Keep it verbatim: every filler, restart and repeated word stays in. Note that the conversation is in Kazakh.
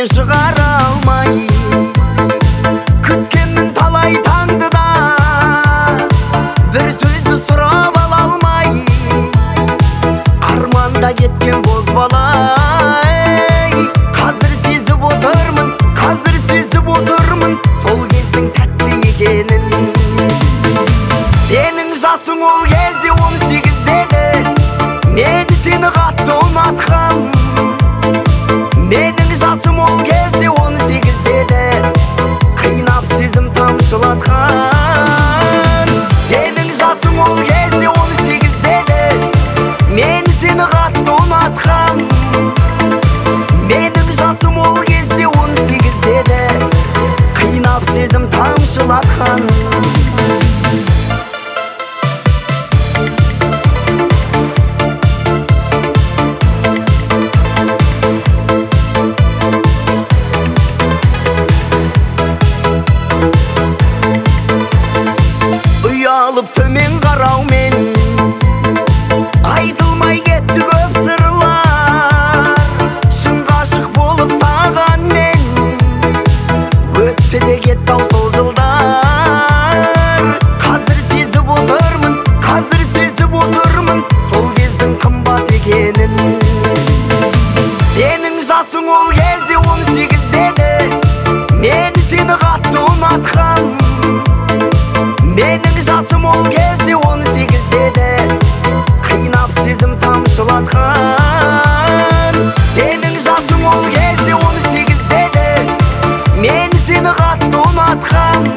естен шығара алмай күткенмін талай таңды да бір сөзді сұрап ала алмай арманда кеткен бозбала қазір сезіп отырмын қазір сезіп отырмын сол кездің тәтті екенін сенің жасың ол кезде он сегізде еді мен сені қатты ұнатқам менің жасым ол кезде он сегізде еді қинап сезім тамшылатқан сенің жасың ол кезде он сегізде еді мен сені қатты ұнатқам менің жасым ол кезде он сегізде еді қинап сезім тамшылатқан алып төмен қараумен айтылмай кетті көп сырлар шын ғашық болып саған мен өтті де кетті ау сол жылдар қазір сезіп отырмын қазір сезіп отырмын сол кездің қымбат екенін сенің жасың ол кезде он сегізде еді мен сені қатты ұнатқам менің жасым ол кезде он сегізде еді қинап сезім тамшылатқан сенің жасың ол кезде он сегізде еді мен сені қатты ұнатқам